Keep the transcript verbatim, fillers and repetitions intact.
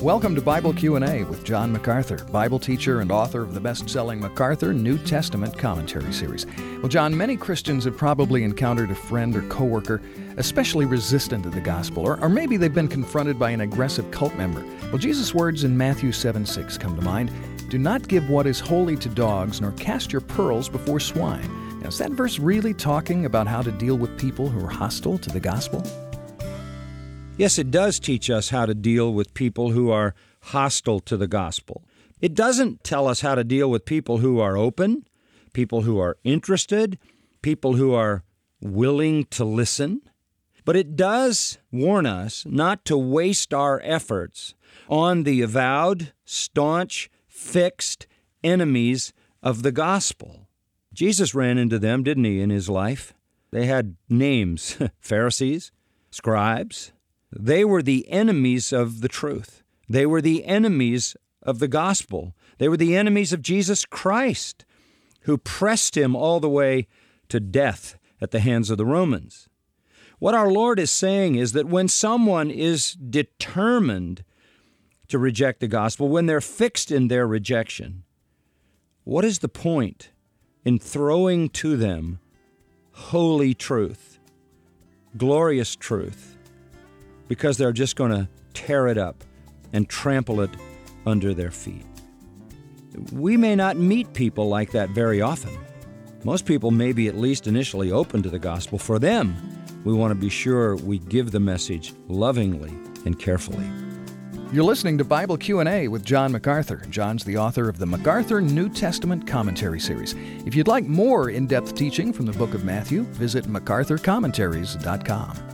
Welcome to Bible Q and A with John MacArthur, Bible teacher and author of the best-selling MacArthur New Testament Commentary Series. Well, John, many Christians have probably encountered a friend or coworker especially resistant to the gospel, or, or maybe they've been confronted by an aggressive cult member. Well, Jesus' words in Matthew seven six come to mind. Do not give what is holy to dogs, nor cast your pearls before swine. Now, is that verse really talking about how to deal with people who are hostile to the gospel? Yes, it does teach us how to deal with people who are hostile to the gospel. It doesn't tell us how to deal with people who are open, people who are interested, people who are willing to listen. But it does warn us not to waste our efforts on the avowed, staunch, fixed enemies of the gospel. Jesus ran into them, didn't he, in his life? They had names, Pharisees, scribes. They were the enemies of the truth. They were the enemies of the gospel. They were the enemies of Jesus Christ, who pressed him all the way to death at the hands of the Romans. What our Lord is saying is that when someone is determined to reject the gospel, when they're fixed in their rejection, what is the point in throwing to them holy truth, glorious truth, because they're just going to tear it up and trample it under their feet? We may not meet people like that very often. Most people may be at least initially open to the gospel. For them, we want to be sure we give the message lovingly and carefully. You're listening to Bible Q and A with John MacArthur. John's the author of the MacArthur New Testament Commentary Series. If you'd like more in-depth teaching from the book of Matthew, visit macarthur commentaries dot com.